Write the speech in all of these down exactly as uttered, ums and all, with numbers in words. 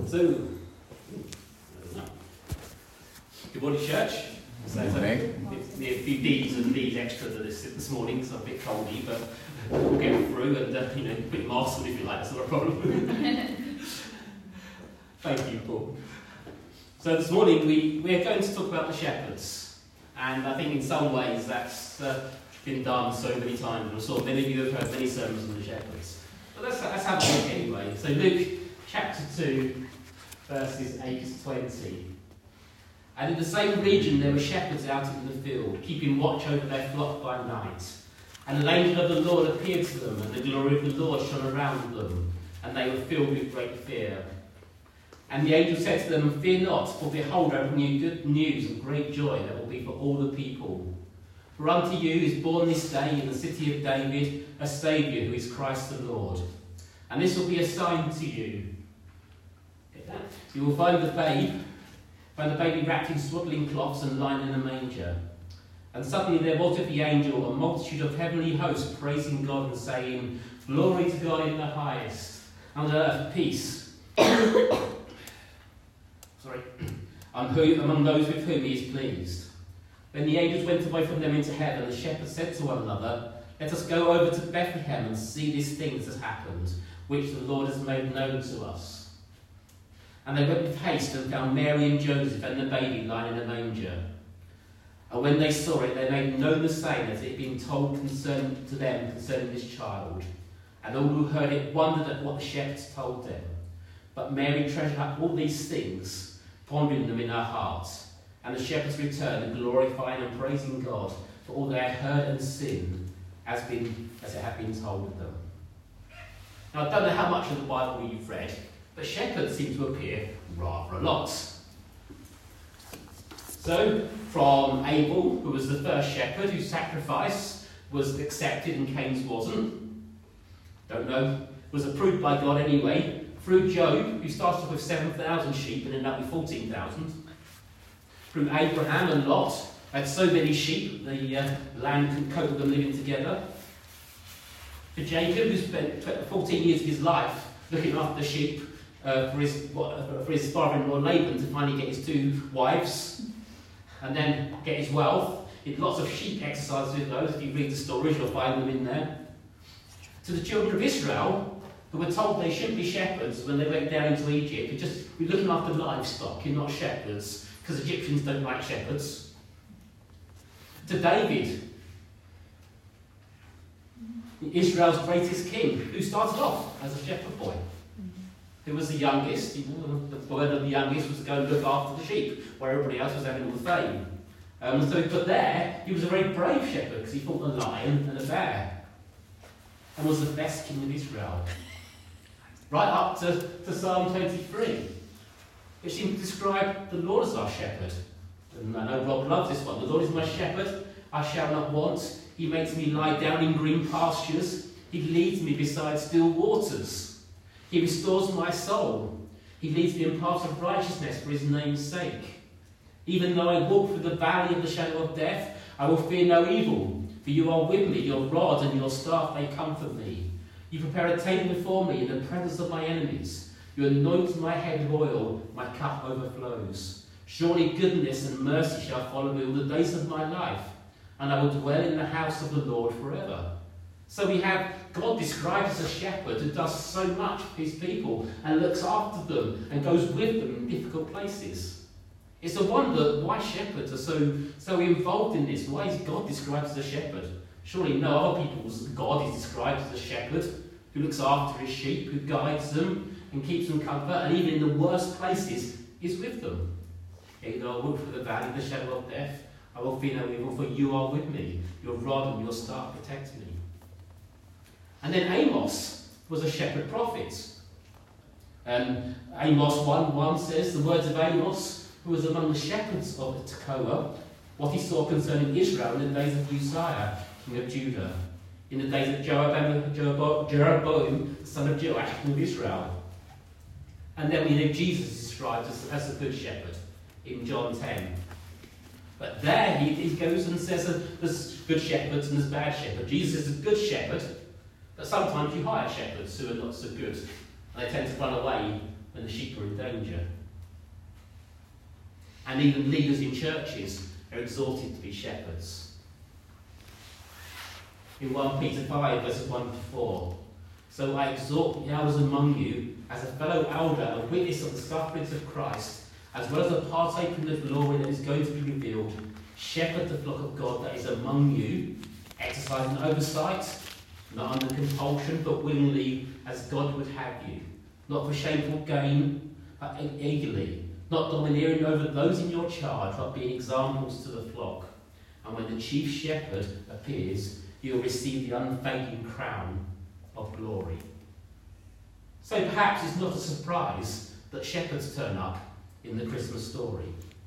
So, good morning, church. So, so a few D's and D's extra to this this morning, so I'm a bit coldy, but we'll get through and uh, you know, put your mask on if you like, that's not a problem. Thank you, Paul. So this morning we, we're going to talk about the shepherds, and I think in some ways that's uh, been done so many times, and I'm sure many of you have heard many sermons on the shepherds. But let's, let's have a look anyway. So Luke chapter two, verses eight to twenty. And in the same region there were shepherds out in the field, keeping watch over their flock by night. And an angel of the Lord appeared to them, and the glory of the Lord shone around them, and they were filled with great fear. And the angel said to them, "Fear not, for behold, I bring you good news of great joy that will be for all the people. For unto you is born this day in the city of David a Saviour, who is Christ the Lord. And this will be a sign to you. You will find the babe, find the baby wrapped in swaddling cloths and lying in a manger." And suddenly there was with the angel a multitude of heavenly hosts praising God and saying, "Glory to God in the highest, and on earth peace." Sorry, among those with whom he is pleased. Then the angels went away from them into heaven, and the shepherds said to one another, "Let us go over to Bethlehem and see these things that happened, which the Lord has made known to us." And they went with haste and found Mary and Joseph and the baby lying in a manger. And when they saw it, they made known the saying that it had been told concern, to them concerning this child. And all who heard it wondered at what the shepherds told them. But Mary treasured up all these things, pondering them in her heart. And the shepherds returned, glorifying and praising God for all they had heard and seen, as, been, as it had been told them. Now, I don't know how much of the Bible you've read, but shepherds seem to appear rather a lot. So, from Abel, who was the first shepherd whose sacrifice was accepted and Cain's wasn't, don't know, was approved by God anyway, through Job, who started off with seven thousand sheep and ended up with fourteen thousand, through Abraham and Lot, had so many sheep the uh, land couldn't cope with them living together, to Jacob, who spent fourteen years of his life looking after the sheep uh, for his uh, for his father-in-law Laban to finally get his two wives and then get his wealth. He had lots of sheep exercises with those. If you read the stories, you'll find them in there. To the children of Israel, who were told they shouldn't be shepherds when they went down into Egypt. You're just you're looking after livestock, you're not shepherds, because Egyptians don't like shepherds. To David, Israel's greatest king, who started off as a shepherd boy. Who was the youngest, you know, the word of the youngest was to go and look after the sheep, where everybody else was having all the fame. Um, so, but there, he was a very brave shepherd, because he fought a lion and a bear, and was the best king of Israel. Right up to, to Psalm twenty-three, which seems to describe the Lord as our shepherd. And I know Rob loves this one. "The Lord is my shepherd, I shall not want. He makes me lie down in green pastures. He leads me beside still waters. He restores my soul. He leads me in paths of righteousness for his name's sake. Even though I walk through the valley of the shadow of death, I will fear no evil, for you are with me. Your rod and your staff, they comfort me. You prepare a table before me in the presence of my enemies. You anoint my head with oil, my cup overflows. Surely goodness and mercy shall follow me all the days of my life, and I will dwell in the house of the Lord forever." So we have God described as a shepherd who does so much for his people and looks after them and goes with them in difficult places. It's a wonder why shepherds are so, so involved in this. Why is God described as a shepherd? Surely no other people's God is described as a shepherd who looks after his sheep, who guides them and keeps them comfort, and even in the worst places is with them. Yea, though I walk through the valley of the shadow of death, I will fear no evil, for you are with me. Your rod and your staff protect me. And then Amos was a shepherd prophet. Um, Amos one one says, the words of Amos, who was among the shepherds of Tekoa, what he saw concerning Israel in the days of Uzziah, king of Judah, in the days of Jeroboam, Jeroboam son of Joash, king of Israel. And then we have Jesus described as, as the good shepherd in John ten. But there he, he goes and says that there's good shepherds and there's bad shepherds. Jesus is a good shepherd, but sometimes you hire shepherds who are not so good. And they tend to run away when the sheep are in danger. manger. And even leaders in churches are exhorted to be shepherds. In First Peter five, verses one to four, so I exhort the elders among you, as a fellow elder, a witness of the sufferings of Christ, as well as a partaker in the glory that is going to be revealed, shepherd the flock of God that is among you, exercising oversight, not under compulsion, but willingly, as God would have you, not for shameful gain, but eagerly, not domineering over those in your charge, but being examples to the flock. And when the chief shepherd appears, you will receive the unfading crown of glory. So perhaps it's not a surprise that shepherds turn up in the Christmas story.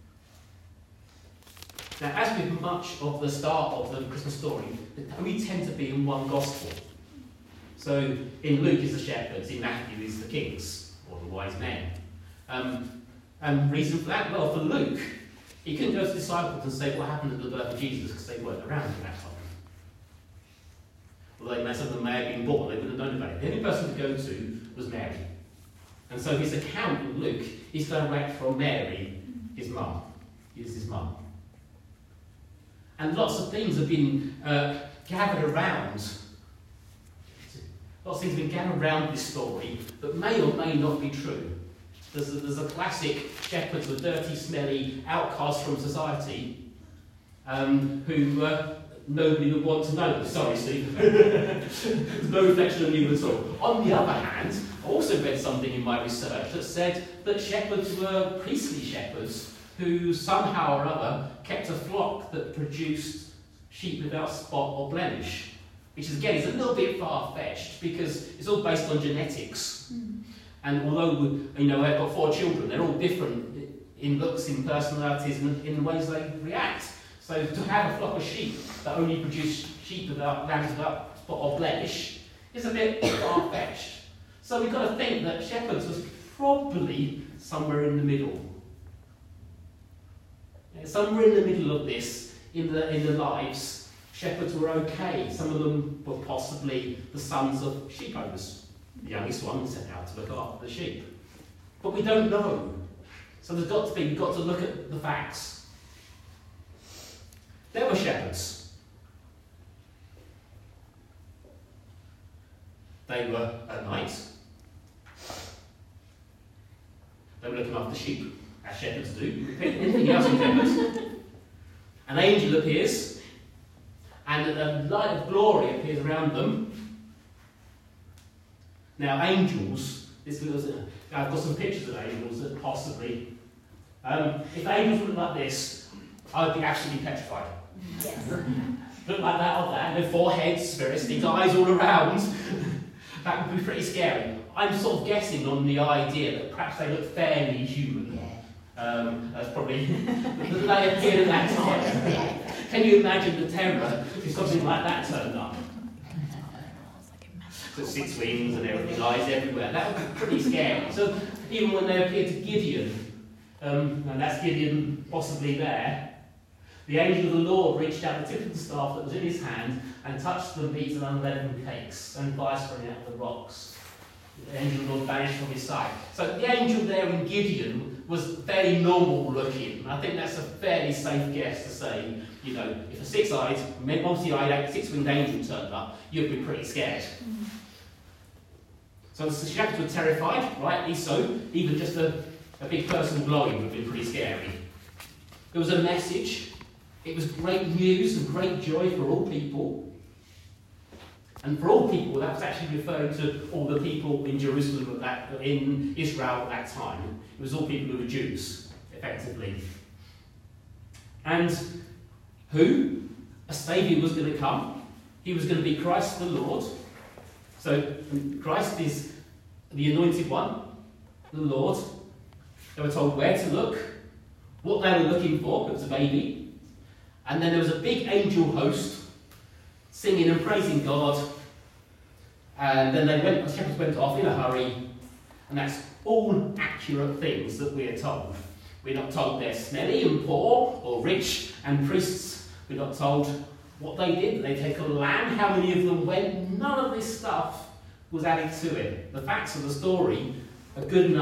Now, as with much of the start of the Christmas story, we tend to be in one gospel. So in Luke is the shepherds, in Matthew is the kings, or the wise men. Um, and reason for that? Well, for Luke, he couldn't go to the disciples and say what happened at the birth of Jesus because they weren't around at that time. Although some of them may have been born, they wouldn't have known about it. The only person to go to was Mary. And so his account in Luke is direct from Mary, his mum. He is his mum. And lots of things have been uh, gathered around. Lots of things have been gathered around this story that may or may not be true. There's a, there's a classic shepherds were dirty, smelly outcasts from society um, who uh, nobody would want to know. Sorry, Steve. There's no reflection on you at all. On the other hand, I also read something in my research that said that shepherds were priestly shepherds who somehow or other kept a flock that produced sheep without spot or blemish. Which is, again, is a little bit far-fetched because it's all based on genetics. Mm. And although, you know, they've got four children, they're all different in looks, in personalities, and in the ways they react. So to have a flock of sheep that only produce sheep without lambs without spot or blemish is a bit far-fetched. So we've got to think that shepherds was probably somewhere in the middle. Yeah, somewhere in the middle of this, in the in their lives, shepherds were okay. Some of them were possibly the sons of sheep owners. The youngest one was sent out to look after the sheep. But we don't know. So there's got to be, we've got to look at the facts. There were shepherds. They were at night. They were looking after sheep, as shepherds do. Anything else in shepherds. An angel appears, and a light of glory appears around them. Now, angels, this was, uh, I've got some pictures of angels that possibly, um, if angels looked like this, I would be absolutely petrified. Yes. Look like that or that, their four heads, spirits, these eyes all around. That would be pretty scary. I'm sort of guessing on the idea that perhaps they look fairly human. Yeah. Um, that's probably the they appeared at that time. Can you imagine the terror if something like that turned up? So six wings and everything, eyes everywhere. That would be pretty scary. So even when they appeared to Gideon, um, and that's Gideon possibly there, the angel of the Lord reached out the tip of the staff that was in his hand and touched the meat and unleavened cakes, and fire sprang out of the rocks. The angel of the Lord vanished from his sight. So the angel there in Gideon was very normal looking. I think that's a fairly safe guess to say, you know, if a six-eyed, multi-eyed, six-winged angel turned up, you'd be pretty scared. Mm. So the shepherds were terrified, rightly so. Even just a, a big person glowing would have been pretty scary. There was a message. It was great news and great joy for all people. And for all people, that was actually referring to all the people in Jerusalem, at that, in Israel at that time. It was all people who were Jews, effectively. And who? A Saviour was going to come. He was going to be Christ the Lord. So Christ is the Anointed One, the Lord. They were told where to look, what they were looking for. It was a baby. And then there was a big angel host singing and praising God. And then they went, the shepherds went off in a hurry. And that's all accurate things that we are told. We're not told they're smelly and poor, or rich and priests. We're not told what they did. They take a lamb, how many of them went. None of this stuff was added to it. The facts of the story are good enough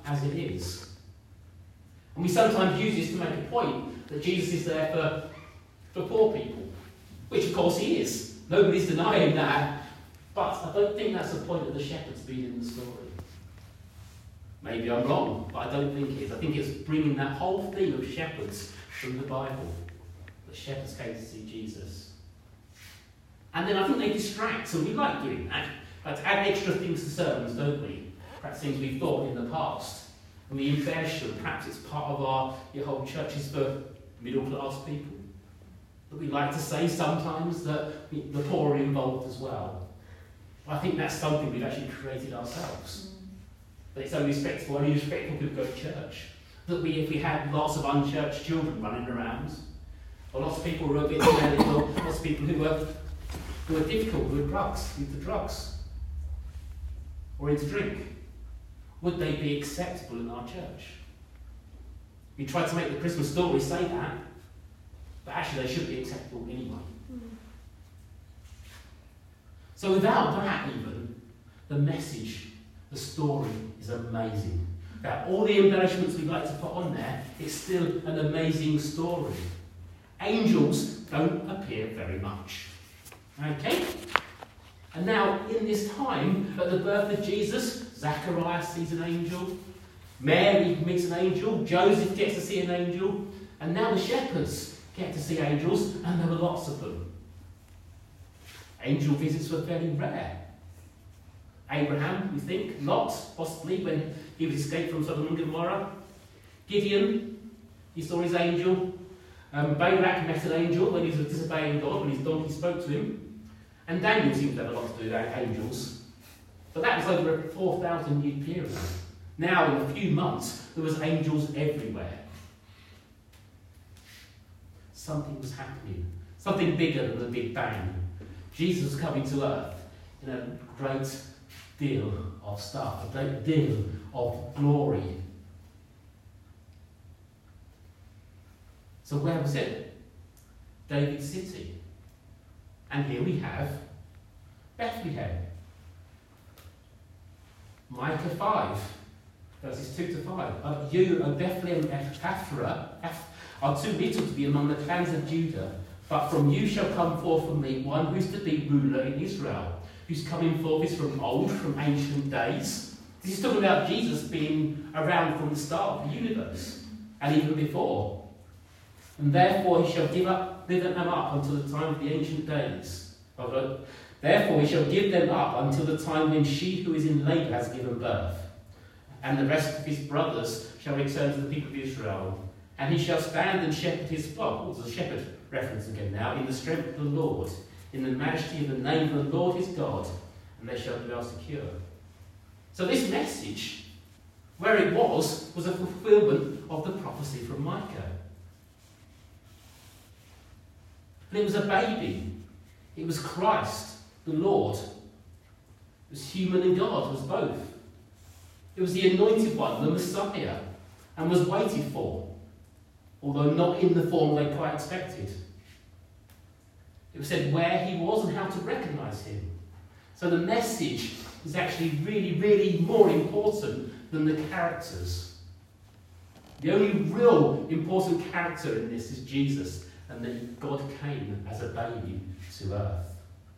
as it is. And we sometimes use this to make a point that Jesus is there for, for poor people, which of course he is. Nobody's denying that. But I don't think that's the point of the shepherds being in the story. Maybe I'm wrong, but I don't think it is. I think it's bringing that whole theme of shepherds from the Bible. The shepherds came to see Jesus. And then I think they distract, and we like doing that. Like to add extra things to sermons, don't we? Perhaps things we've thought in the past. And we embellish them. Perhaps it's part of our your whole church is for middle class people. But we like to say sometimes that the poor are involved as well. I think that's something we've actually created ourselves. That it's only respectful, only respectful people go to church. That we, if we had lots of unchurched children running around, or lots of people who were a bit smelly, or lots of people who were who were difficult, who were drugs, into drugs, or into drink, would they be acceptable in our church? We tried to make the Christmas story say that, but actually they should be acceptable anyway. Mm. So without that even, the message, the story is amazing. Without all the embellishments we'd like to put on there, it's still an amazing story. Angels don't appear very much. Okay? And now, in this time, at the birth of Jesus, Zacharias sees an angel, Mary meets an angel, Joseph gets to see an angel, and now the shepherds get to see angels, and there were lots of them. Angel visits were fairly rare. Abraham, we think, Lot, possibly, when he was escaped from Sodom and Gomorrah. Gideon, he saw his angel. Um, Balak met an angel when he was disobeying God, when his donkey spoke to him. And Daniel seems to have a lot to do with angels. But that was over a four thousand year period. Now, in a few months, there was angels everywhere. Something was happening. Something bigger than the Big Bang. Jesus was coming to earth in a great deal of stuff, a great deal of glory. So where was it? David's city. And here we have Bethlehem. Micah five, verses two to five. Of you, O Bethlehem Ephrathah, are too little to be among the clans of Judah, but from you shall come forth for me one who is to be ruler in Israel, whose coming forth is from old, from ancient days. This is talking about Jesus being around from the start of the universe, and even before. And therefore he shall give up, give them up until the time of the ancient days. Therefore he shall give them up until the time when she who is in labour has given birth. And the rest of his brothers shall return to the people of Israel. And he shall stand and shepherd his flock. Oh, there's a shepherd reference again now. In the strength of the Lord, in the majesty of the name of the Lord his God. And they shall dwell secure. So this message, where it was, was a fulfilment of the prophecy from Micah. And it was a baby. It was Christ, the Lord. It was human and God, it was both. It was the anointed one, the Messiah, and was waited for, although not in the form they quite expected. It was said where he was and how to recognise him. So the message is actually really, really more important than the characters. The only real important character in this is Jesus, and that God came as a baby to earth.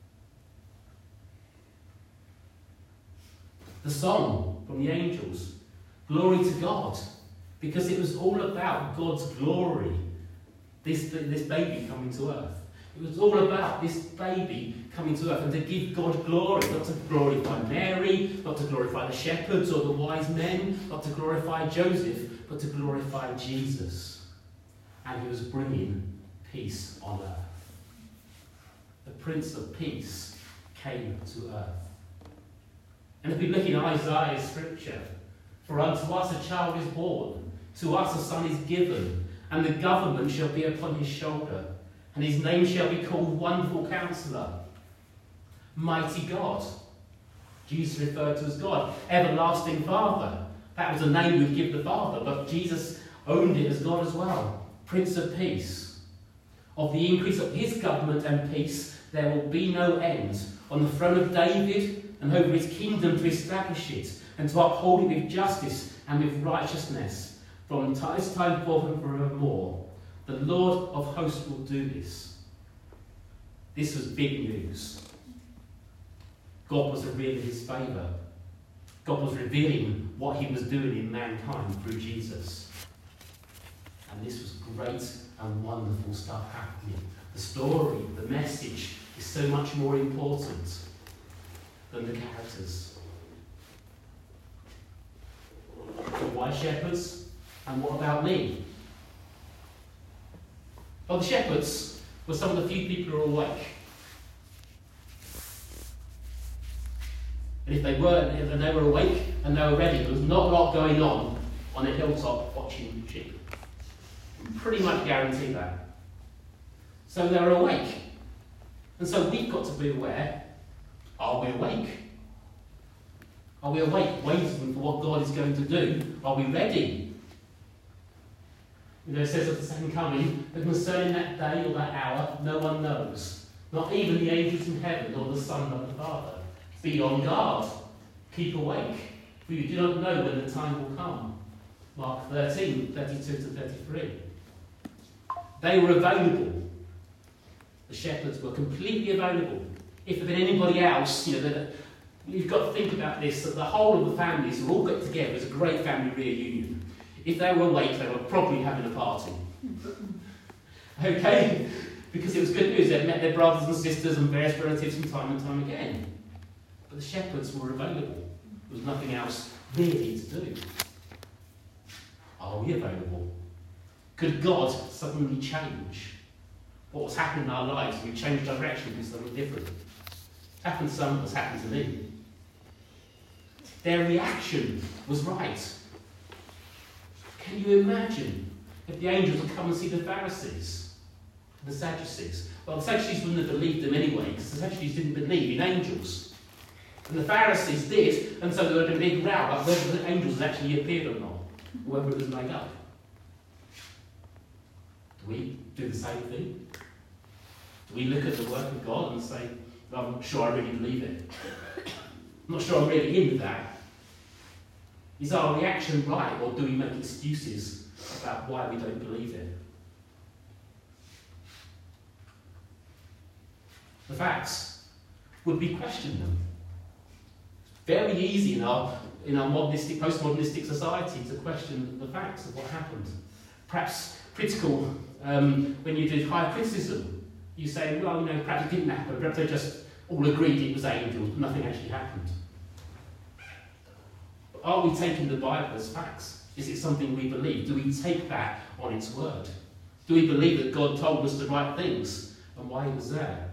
The song from the angels, glory to God, because it was all about God's glory, this, this baby coming to earth. It was all about this baby coming to earth and to give God glory, not to glorify Mary, not to glorify the shepherds or the wise men, not to glorify Joseph, but to glorify Jesus. And he was bringing peace on earth. The Prince of Peace came to earth. And if we look in Isaiah's scripture, for unto us a child is born, to us a son is given, and the government shall be upon his shoulder, and his name shall be called Wonderful Counselor, Mighty God. Jesus referred to as God, Everlasting Father. That was a name we'd give the Father, but Jesus owned it as God as well. Prince of Peace. Of the increase of his government and peace, there will be no end. On the throne of David and over his kingdom to establish it and to uphold it with justice and with righteousness from time to time forth and forevermore. The Lord of hosts will do this. This was big news. God was revealing his favour. God was revealing what he was doing in mankind through Jesus. And this was great and wonderful stuff happening. The story, the message is so much more important than the characters. So why shepherds? And what about me? Well, the shepherds were some of the few people who were awake. And if they were, and they were awake and they were ready, there was not a lot going on on a hilltop watching sheep. I can pretty much guarantee that. So they were awake. And so we've got to be aware, are we awake? Are we awake, waiting for what God is going to do? Are we ready? You know, it says of the second coming, that concerning that day or that hour, no one knows. Not even the angels in heaven or the Son or the Father. Be on guard. Keep awake. For you do not know when the time will come. Mark thirteen, thirty-two to thirty-three. They were available. The shepherds were completely available. If there had been anybody else, you know, you've got to think about this, that the whole of the families who all got together as a great family reunion. If they were awake, they were probably having a party. Okay? Because it was good news. They'd met their brothers and sisters and various relatives from time and time again. But the shepherds were available. There was nothing else really to do. Are we available? Could God suddenly change what was happening in our lives? We change direction, do something different. It's happened to some of us, happened to me. Their reaction was right. Can you imagine if the angels had come and see the Pharisees, the Sadducees? Well, the Sadducees wouldn't have believed them anyway, because the Sadducees didn't believe in angels. And the Pharisees did, and so there would have been a big row about whether the angels actually appeared or not, or whether it was made up. Do we do the same thing? Do we look at the work of God and say, well, I'm not sure I really believe it? I'm not sure I'm really into that. Is our reaction right, or do we make excuses about why we don't believe it? The facts would be questioning them. Very easy in our in our modernistic, postmodernistic society to question the facts of what happened. Perhaps critical um, when you did higher criticism. You say, well, you know, perhaps it didn't happen. Perhaps they just all agreed it was angels, but nothing actually happened. Are we taking the Bible as facts? Is it something we believe? Do we take that on its word? Do we believe that God told us the right things and why he was there?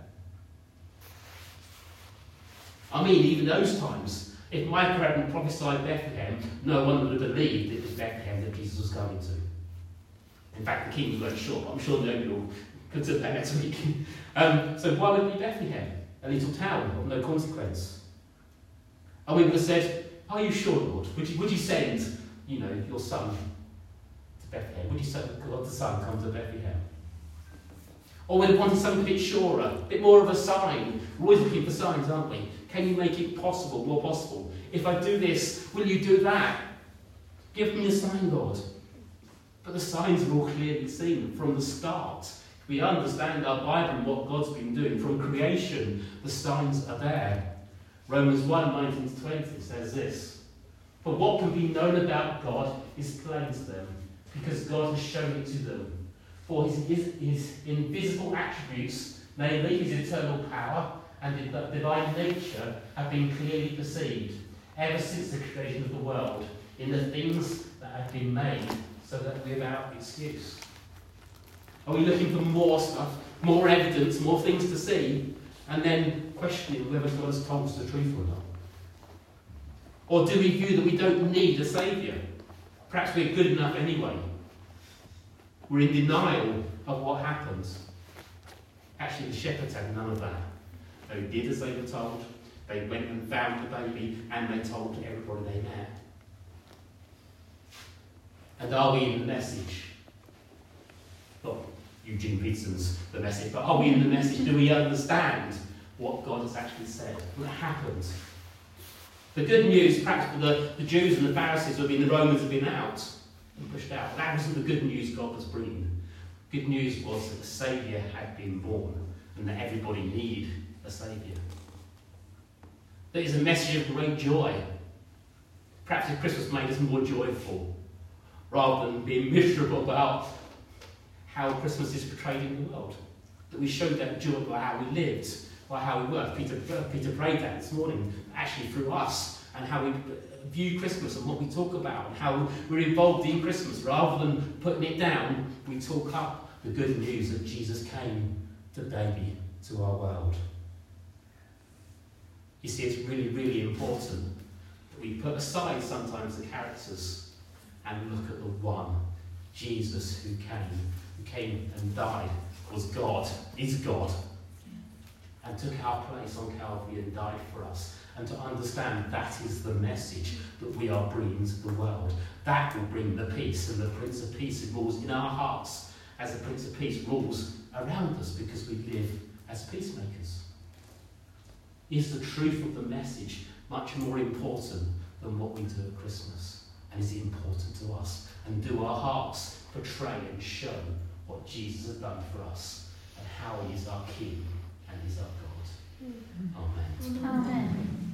I mean, even those times, if Micah hadn't prophesied Bethlehem, no one would have believed it was Bethlehem that Jesus was going to. In fact, the kings weren't sure, but I'm sure nobody will consider that next week. um, so why would it be Bethlehem? A little town of no consequence. And we would have said, are you sure, Lord? Would you, would you send, you know, your son to Bethlehem? Would you send God the Son come to Bethlehem? Or we'd have wanted something a bit surer, a bit more of a sign. We're always looking for signs, aren't we? Can you make it possible, more possible? If I do this, will you do that? Give me a sign, Lord. But the signs are all clearly seen from the start. We understand our Bible and what God's been doing. From creation, the signs are there. Romans one, nineteen to twenty says this. For what can be known about God is plain to them, because God has shown it to them. For his, his, his invisible attributes, namely his eternal power and his divine nature, have been clearly perceived, ever since the creation of the world, in the things that have been made, so that we're without excuse. Are we looking for more stuff, more evidence, more things to see, and then questioning whether God has told us the truth or not? Or do we view that we don't need a saviour? Perhaps we're good enough anyway. We're in denial of what happens. Actually, the shepherds had none of that. They did as they were told. They went and found the baby, and they told everybody they met. And are we in the message? Not Eugene Peterson's The Message, but are we in the message? Do we understand what God has actually said? What happened? The good news, perhaps for the, the Jews and the Pharisees who have been, the Romans have been out and pushed out. That wasn't the good news God was bringing. Good news was that the Saviour had been born and that everybody needed a Saviour. That is a message of great joy. Perhaps if Christmas made us more joyful, rather than being miserable about how Christmas is portrayed in the world. That we showed that joy by how we lived, by how we worked. Peter, Peter prayed that this morning, actually through us, and how we view Christmas and what we talk about, and how we're involved in Christmas. Rather than putting it down, we talk up the good news that Jesus came to baby to our world. You see, it's really, really important that we put aside sometimes the characters and look at the one, Jesus, who came, who came and died, was God, is God, and took our place on Calvary and died for us. And to understand that is the message that we are bringing to the world. That will bring the peace, and the Prince of Peace rules in our hearts as the Prince of Peace rules around us, because we live as peacemakers. Is the truth of the message much more important than what we do at Christmas? And is it important to us? And do our hearts portray and show what Jesus has done for us, and how he is our King and is our God? Amen. Amen.